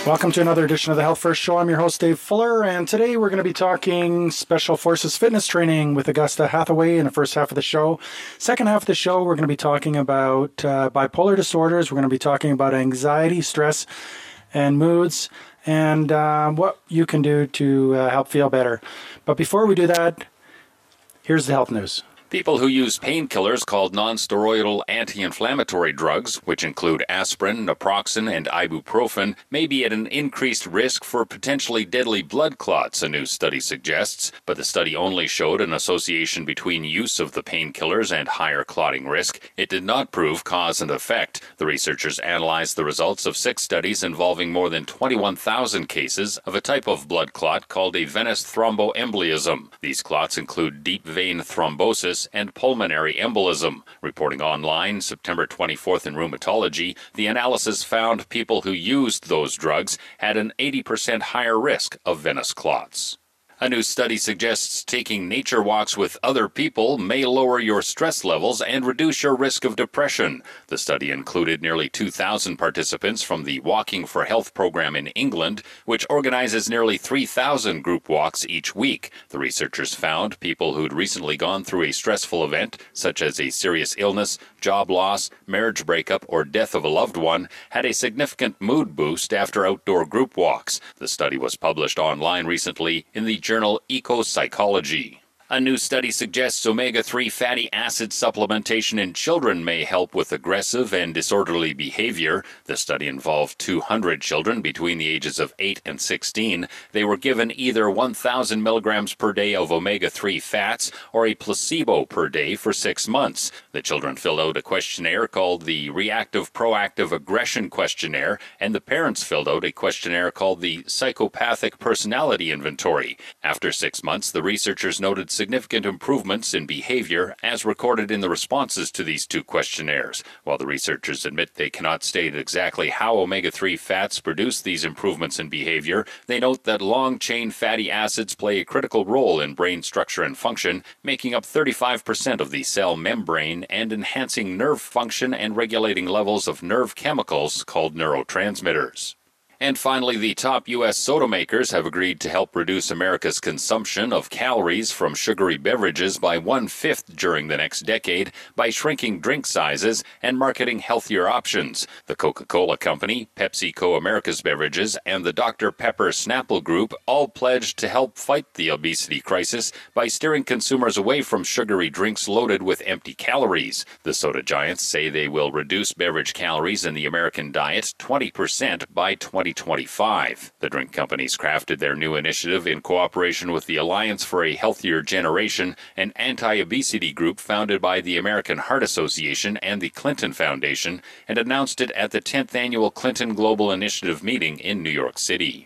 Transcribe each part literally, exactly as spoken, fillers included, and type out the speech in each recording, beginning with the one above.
Welcome to another edition of the Health First Show. I'm your host, Dave Fuller, and today we're going to be talking Special Forces fitness training with Augusta Hathaway in the first half of the show. Second half of the show, we're going to be talking about uh, bipolar disorders. We're going to be talking about anxiety, stress, and moods, and uh, what you can do to uh, help feel better. But before we do that, here's the health news. People who use painkillers called nonsteroidal anti-inflammatory drugs, which include aspirin, naproxen, and ibuprofen, may be at an increased risk for potentially deadly blood clots, a new study suggests. But the study only showed an association between use of the painkillers and higher clotting risk. It did not prove cause and effect. The researchers analyzed the results of six studies involving more than twenty-one thousand cases of a type of blood clot called a venous thromboembolism. These clots include deep vein thrombosis and pulmonary embolism. Reporting online September twenty-fourth in Rheumatology, the analysis found people who used those drugs had an eighty percent higher risk of venous clots. A new study suggests taking nature walks with other people may lower your stress levels and reduce your risk of depression. The study included nearly two thousand participants from the Walking for Health program in England, which organizes nearly three thousand group walks each week. The researchers found people who'd recently gone through a stressful event, such as a serious illness, job loss, marriage breakup, or death of a loved one, had a significant mood boost after outdoor group walks. The study was published online recently in the journal Ecopsychology. A new study suggests omega three fatty acid supplementation in children may help with aggressive and disorderly behavior. The study involved two hundred children between the ages of eight and sixteen. They were given either one thousand milligrams per day of omega three fats or a placebo per day for six months. The children filled out a questionnaire called the Reactive Proactive Aggression Questionnaire, and the parents filled out a questionnaire called the Psychopathic Personality Inventory. After six months, the researchers noted significant improvements in behavior as recorded in the responses to these two questionnaires. While the researchers admit they cannot state exactly how omega three fats produce these improvements in behavior, they note that long-chain fatty acids play a critical role in brain structure and function, making up thirty-five percent of the cell membrane and enhancing nerve function and regulating levels of nerve chemicals called neurotransmitters. And finally, the top U S soda makers have agreed to help reduce America's consumption of calories from sugary beverages by one-fifth during the next decade by shrinking drink sizes and marketing healthier options. The Coca-Cola Company, PepsiCo Americas Beverages, and the Doctor Pepper Snapple Group all pledged to help fight the obesity crisis by steering consumers away from sugary drinks loaded with empty calories. The soda giants say they will reduce beverage calories in the American diet twenty percent by twenty twenty-five. The drink companies crafted their new initiative in cooperation with the Alliance for a Healthier Generation, an anti-obesity group founded by the American Heart Association and the Clinton Foundation, and announced it at the tenth Annual Clinton Global Initiative meeting in New York City.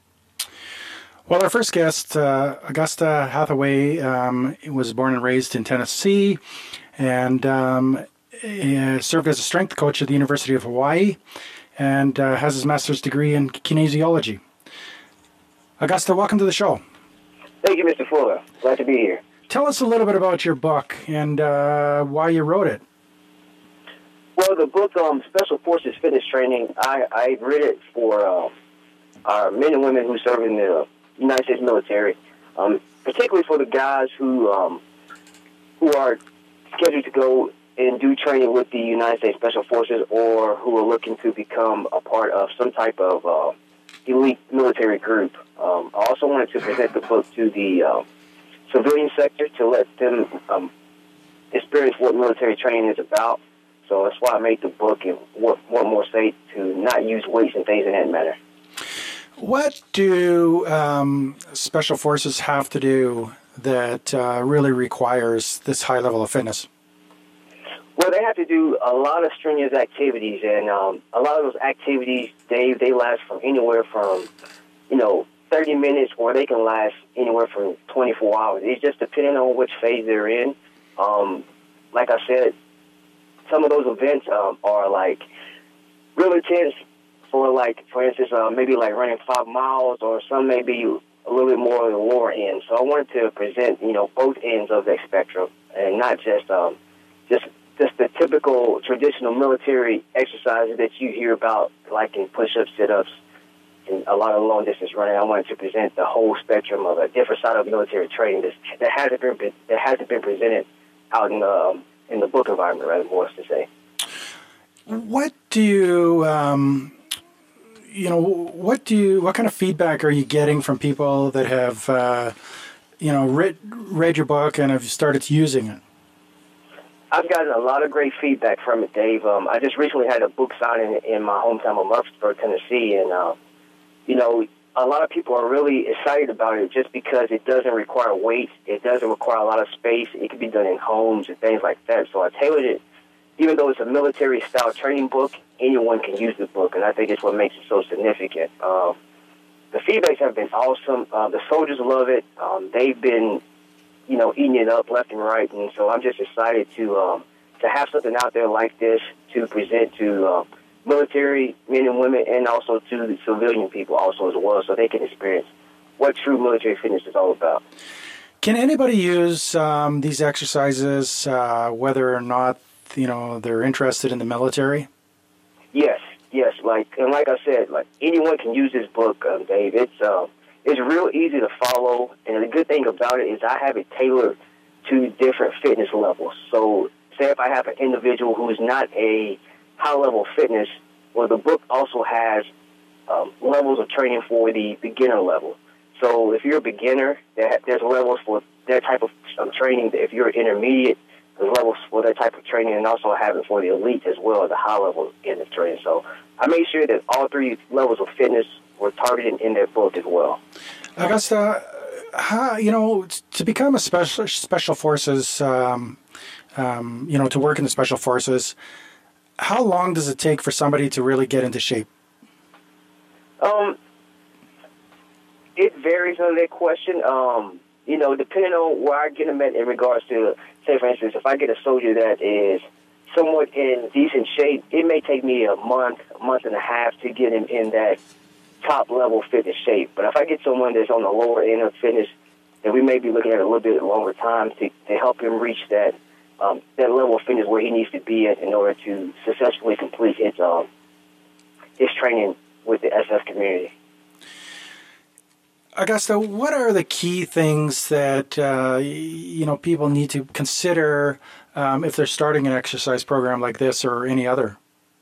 Well, our first guest, uh, Augusta Hathaway, um, was born and raised in Tennessee and um, served as a strength coach at the University of Hawaii, and uh, has his master's degree in kinesiology. Augusta, welcome to the show. Thank you, Mister Fuller. Glad to be here. Tell us a little bit about your book and uh, why you wrote it. Well, the book, um, Special Forces Fitness Training, I, I read it for uh, our men and women who serve in the United States military, um, particularly for the guys who um, who are scheduled to go and do training with the United States Special Forces, or who are looking to become a part of some type of uh, elite military group. Um, I also wanted to present the book to the uh, civilian sector to let them um, experience what military training is about. So that's why I made the book and what, what more say to not use weights and things in that manner. What do um, Special Forces have to do that uh, really requires this high level of fitness? Well, they have to do a lot of strenuous activities, and um, a lot of those activities, Dave, they last from anywhere from, you know, thirty minutes, or they can last anywhere from twenty-four hours. It's just depending on which phase they're in. Um, like I said, some of those events um, are like real intense for, like, for instance, uh, maybe like running five miles, or some may be a little bit more on the lower end. So I wanted to present, you know, both ends of the spectrum, and not just um, just just the typical traditional military exercises that you hear about, like in push-ups, sit-ups, in a lot of long distance running. I wanted to present the whole spectrum of a different side of military training that, that hasn't been that hasn't been presented out in the um, in the book environment, rather more to say. What do you, um, you know, what do you, what kind of feedback are you getting from people that have, uh, you know, read read your book and have started using it? I've gotten a lot of great feedback from it, Dave. Um, I just recently had a book signing in my hometown of Murfreesboro, Tennessee, and uh, you know, a lot of people are really excited about it just because it doesn't require weight, it doesn't require a lot of space. It can be done in homes and things like that. So I tailored it. Even though it's a military-style training book, anyone can use the book, and I think it's what makes it so significant. Um, the feedbacks have been awesome. Uh, the soldiers love it. Um, they've been, you know, eating it up left and right, and so I'm just excited to um, to have something out there like this to present to uh, military men and women, and also to the civilian people also as well, so they can experience what true military fitness is all about. Can anybody use um, these exercises, uh, whether or not you know they're interested in the military? Yes, yes. Like and like I said, like anyone can use this book, um, Dave. It's um, it's real easy to follow, and the good thing about it is I have it tailored to different fitness levels. So, say if I have an individual who is not a high-level fitness, well, the book also has um, levels of training for the beginner level. So, if you're a beginner, there, there's levels for that type of um, training. If you're intermediate, there's levels for that type of training, and also have it for the elite as well as the high level end of training. So I made sure that all three levels of fitness were targeted in that book as well. Augusta, how, you know, to become a special special forces, um, um, you know, to work in the special forces, how long does it take for somebody to really get into shape? Um, it varies on that question. Um, you know, depending on where I get them at in regards to, say, for instance, if I get a soldier that is somewhat in decent shape, it may take me a month, a month and a half to get him in that top-level fitness shape. But if I get someone that's on the lower end of fitness, then we may be looking at a little bit longer time to, to help him reach that um, that level of fitness where he needs to be at in order to successfully complete his, um, his training with the S F community. Augusta, what are the key things that uh, you know people need to consider um, if they're starting an exercise program like this or any other?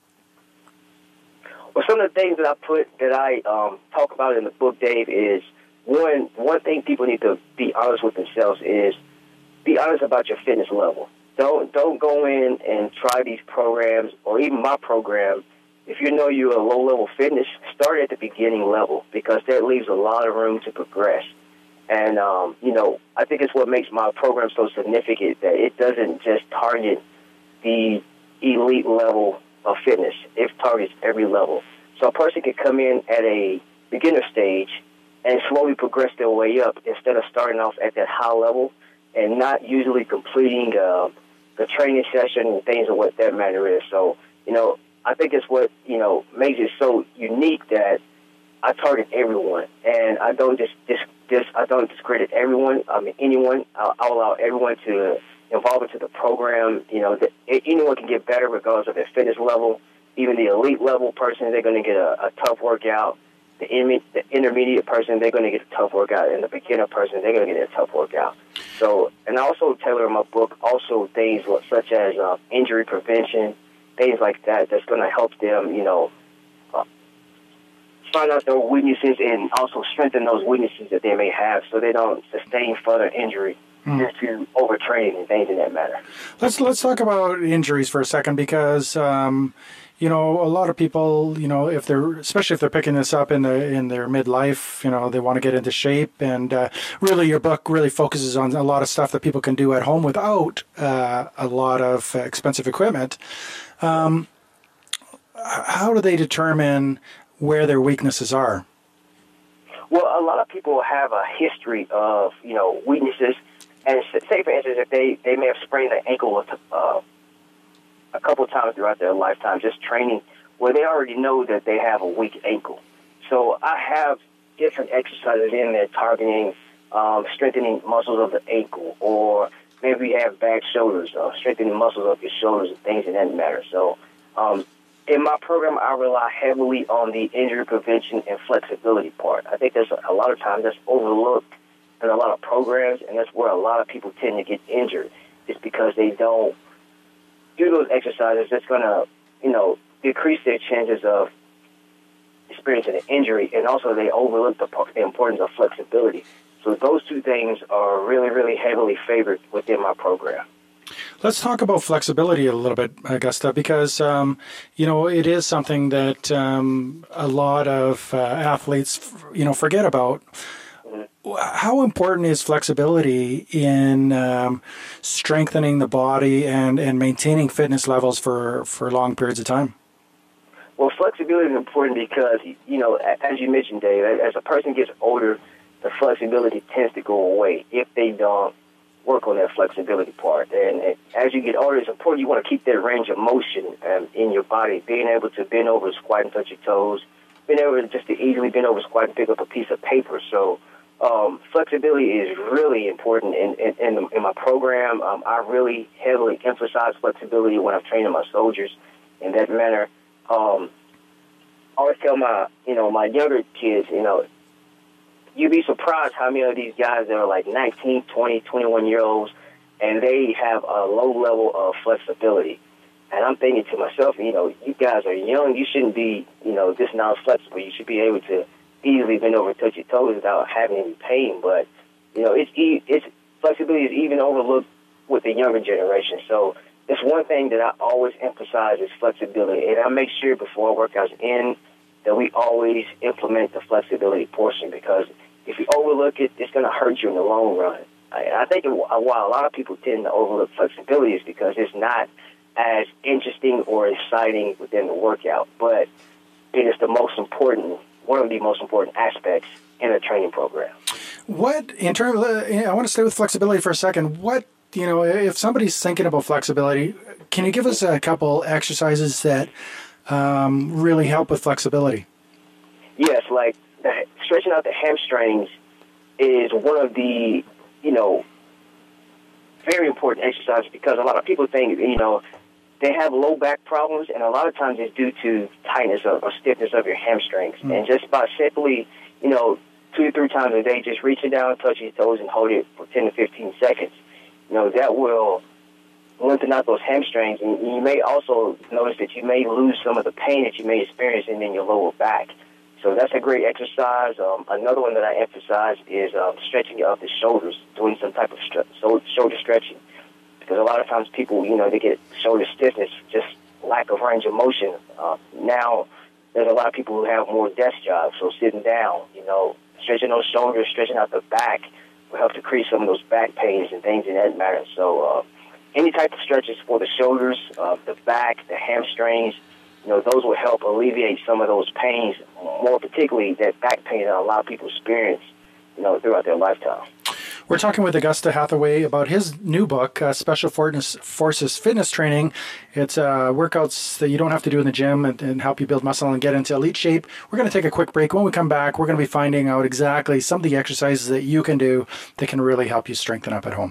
Well, some of the things that I put that I um, talk about in the book, Dave, is one one thing people need to be honest with themselves is be honest about your fitness level. Don't don't go in and try these programs or even my program. If you know you're a low-level fitness, start at the beginning level because that leaves a lot of room to progress. And, um, you know, I think it's what makes my program so significant that it doesn't just target the elite level of fitness. It targets every level. So a person can come in at a beginner stage and slowly progress their way up instead of starting off at that high level and not usually completing uh, the training session and things of what that matter is. So, you know, I think it's what, you know, makes it so unique that I target everyone, and I don't just, just, just I don't discredit everyone. I mean, anyone. I'll, I'll allow everyone to involve into the program. You know, that anyone can get better regardless of their fitness level. Even the elite level person, they're going to get a, a tough workout. The, in, the intermediate person, they're going to get a tough workout, and the beginner person, they're going to get a tough workout. So, and I also tailor in my book also things such as uh, injury prevention. Things like that that's going to help them, you know, uh, find out their weaknesses and also strengthen those weaknesses that they may have so they don't sustain further injury mm. due to overtraining and things in that matter. Let's let's talk about injuries for a second because, um, you know, a lot of people, you know, if they're, especially if they're picking this up in the in their midlife, you know, they want to get into shape, and uh, really, your book really focuses on a lot of stuff that people can do at home without uh, a lot of uh, expensive equipment. Um, how do they determine where their weaknesses are? Well, a lot of people have a history of, you know, weaknesses. And say, for instance, if they, they may have sprained their ankle uh, a couple of times throughout their lifetime, just training, where they already know that they have a weak ankle. So I have different exercises in there targeting um, strengthening muscles of the ankle, or maybe you have back shoulders, uh, strengthening muscles of your shoulders and things in that matter. So um, in my program, I rely heavily on the injury prevention and flexibility part. I think there's a, a lot of times that's overlooked in a lot of programs, and that's where a lot of people tend to get injured. It's because they don't do those exercises that's going to, you know, decrease their chances of experiencing an injury, and also they overlook the, the importance of flexibility. So those two things are really, really heavily favored within my program. Let's talk about flexibility a little bit, Augusta, because, um, you know, it is something that um, a lot of uh, athletes, you know, forget about. Mm-hmm. How important is flexibility in um, strengthening the body and, and maintaining fitness levels for, for long periods of time? Well, flexibility is important because, you know, as you mentioned, Dave, as a person gets older, the flexibility tends to go away if they don't work on that flexibility part. And, and as you get older, it's important you want to keep that range of motion um, in your body, being able to bend over, squat, and touch your toes, being able to just to easily bend over, squat, and pick up a piece of paper. So um, flexibility is really important in, in, in, the, in my program. Um, I really heavily emphasize flexibility when I'm training my soldiers in that manner. Um, I always tell my, you know, my younger kids, you know, you'd be surprised how many of these guys that are like nineteen, twenty, twenty-one-year-olds, and they have a low level of flexibility. And I'm thinking to myself, you know, you guys are young. You shouldn't be, you know, this non-flexible. You should be able to easily bend over and touch your toes without having any pain. But, you know, it's, it's flexibility is even overlooked with the younger generation. So it's one thing that I always emphasize is flexibility. And I make sure before workouts end that we always implement the flexibility portion, because if you overlook it, it's going to hurt you in the long run. I, I think while a lot of people tend to overlook flexibility is because it's not as interesting or exciting within the workout, but it is the most important, one of the most important aspects in a training program. What, in terms of, I want to stay with flexibility for a second. What, you know, if somebody's thinking about flexibility, can you give us a couple exercises that um, really help with flexibility? Yes, like the, stretching out the hamstrings is one of the, you know, very important exercises, because a lot of people think, you know, they have low back problems, and a lot of times it's due to tightness of, or stiffness of your hamstrings. Mm. And just by simply, you know, two to three times a day, just reaching down, touching your toes, and hold it for ten to fifteen seconds, you know, that will lengthen out those hamstrings. And you may also notice that you may lose some of the pain that you may experience in your lower back. So that's a great exercise. Um, another one that I emphasize is um, stretching of the shoulders, doing some type of stre- so shoulder stretching. Because a lot of times people, you know, they get shoulder stiffness, just lack of range of motion. Uh, now, there's a lot of people who have more desk jobs, so sitting down, you know, stretching those shoulders, stretching out the back will help decrease some of those back pains and things in that matter. So uh, any type of stretches for the shoulders, uh, the back, the hamstrings, you know, those will help alleviate some of those pains, more particularly that back pain that a lot of people experience, you know, throughout their lifetime. We're talking with Augusta Hathaway about his new book, uh, Special Forces Fitness Training. It's uh, workouts that you don't have to do in the gym and, and help you build muscle and get into elite shape. We're going to take a quick break. When we come back, we're going to be finding out exactly some of the exercises that you can do that can really help you strengthen up at home.